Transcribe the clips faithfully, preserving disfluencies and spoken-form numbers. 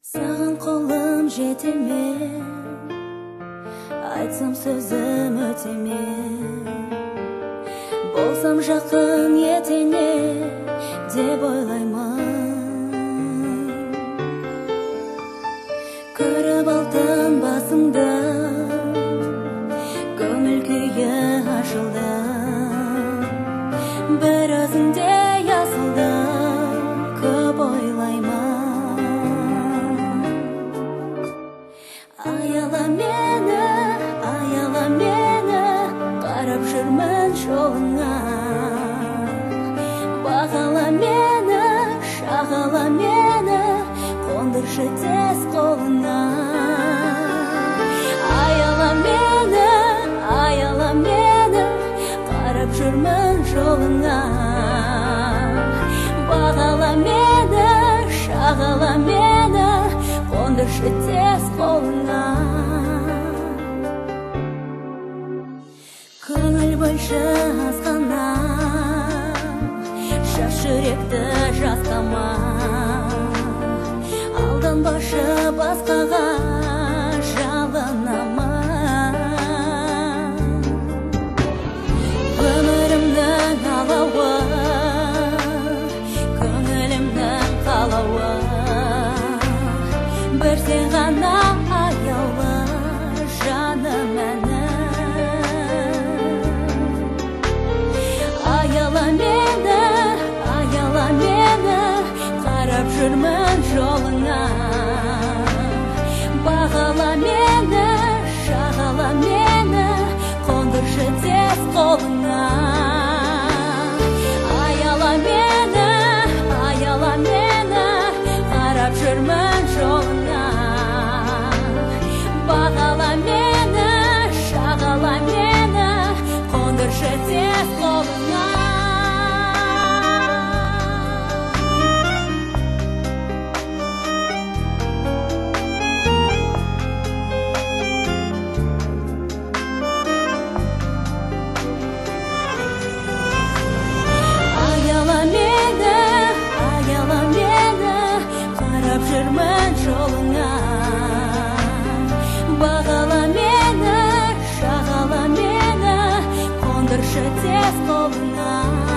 Саған қолым жете ме, айтсам сөзім өте ме, болсам жақын етене деп ойлаймын. Көріп алтын басыңды, көңіл күйі ашылды, бір өзіңде асылды, көп ойлаймын. Аяла мені, аяла мені, қарап жүрмін жолыңа. Бағала мені, шағала мені, қондыршы тез қолыңа. Аяла мені, аяла мені, қарап жүрмін жолыңа. Бағала мені, шағала мені, қондыршы тез қолыңа. Көңіл бөлші азғана, шаш жүректі жасқама. Алданбашы басқаға жалынама. Өмірімнің алауы, көңілімнің қалауы, бір сен ғана аяулы жаным әнім. Аяла мені, аяла мені, қарап жүрмін жолыңа. Бағала мені, шағала мені, қондыршы тез қолыңа. Аяла мені, аяла мені, қарап жүрмін жолыңа. Бағала мені, шағала мені, қондыршы тез қолыңа. Аяла мені, аяла мені, қарап жүрмін жолыңа. Бағала мені, шағала мені, қондыршы тез қолыңа.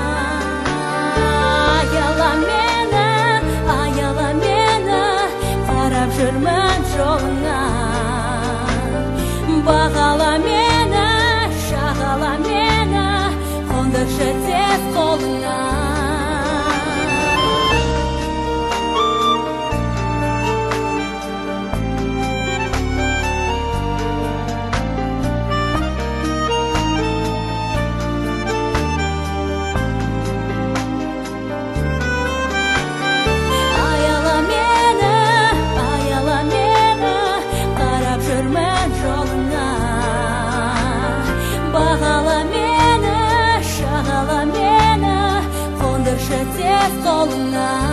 Аяла мені, аяла мені, қарап жүрмін жолыңа. Бағала мені, шағала мені, қондыршы тез қолыңа. Аяла мені, аяла мені, қарап жүрмін жолыңа. Бағала мені, шағала мені, қондыршы тез қолыңа.